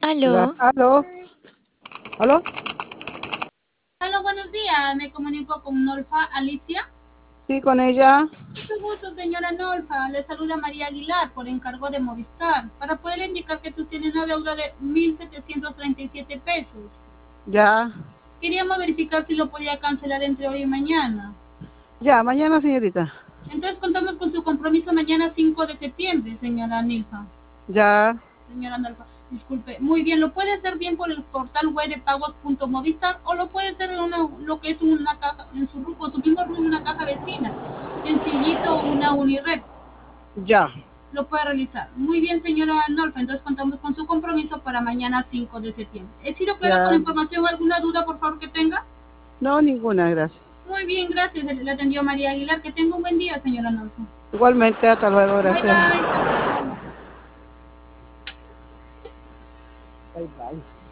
Aló, ¿Aló? ¿Aló? Hola, buenos días. Me comunico con Nolfa Alicia. Sí, con ella. Mucho gusto, señora Nolfa. Le saluda María Aguilar por encargo de Movistar para poder indicar que tú tienes una deuda de 1.737 pesos. Ya. Queríamos verificar si lo podía cancelar entre hoy y mañana. Ya, mañana, señorita. Entonces contamos con su compromiso mañana 5 de septiembre, señora Nilfa. Ya. Señora Nolfa, disculpe. Muy bien, lo puede hacer bien por el portal web de pagos.movistar o lo puede hacer en lo que es una caja, en su grupo, su mismo grupo, una caja vecina. Sencillito, una Unired. Ya. Lo puede realizar. Muy bien, señora Nolfa, entonces contamos con su compromiso para mañana 5 de septiembre. ¿He sido clara con la Ya. información? ¿Alguna duda, por favor, que tenga? No, ninguna, gracias. Muy bien, gracias. Le atendió María Aguilar. Que tenga un buen día, señora Nolfa. Igualmente, hasta luego, Bye, gracias. bye. Hasta luego. Bye, bye.